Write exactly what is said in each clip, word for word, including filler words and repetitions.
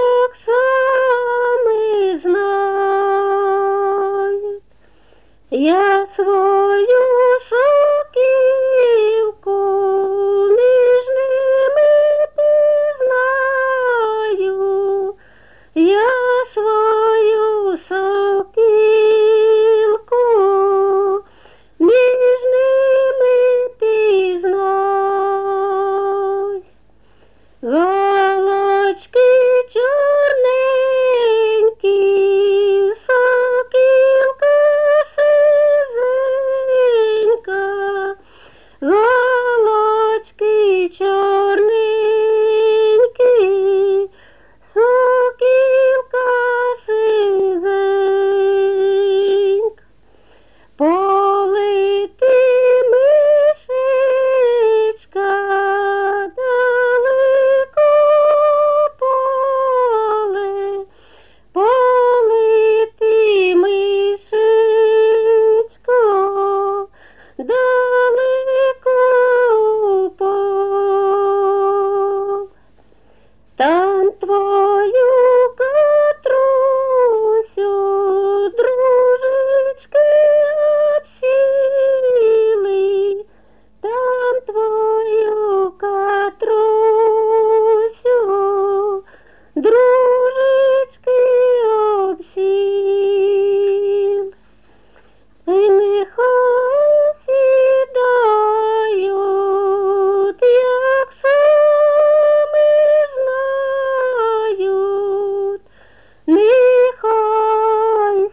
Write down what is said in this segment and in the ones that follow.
як самі знають. Я свою сокілку між ними пізнаю, я свою сокілку між ними пізнаю. Голочки чорненькі, сокілка сизенька, голочки чорненькі, сокілка сизенька. Полети мишечка далеко поле, полети мишечко далеко поле. Там твою Катрусю дружечки обсіли, там твою Катрусю дружечки обсіли. І нехай сідають, як самі знають, нехай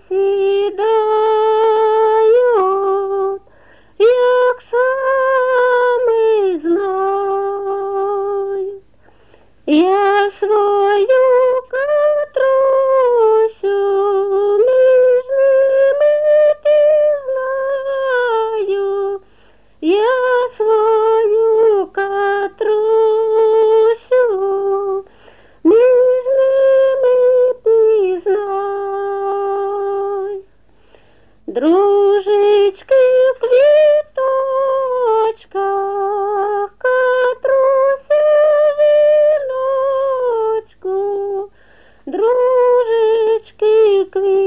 сідають, як самі знають. Я свою Катрусю між ними пізнаю, я свою Катрусю між ними пізнаю. Дружечки в квіточках, Катруся в віночку, дружечки в квіточках.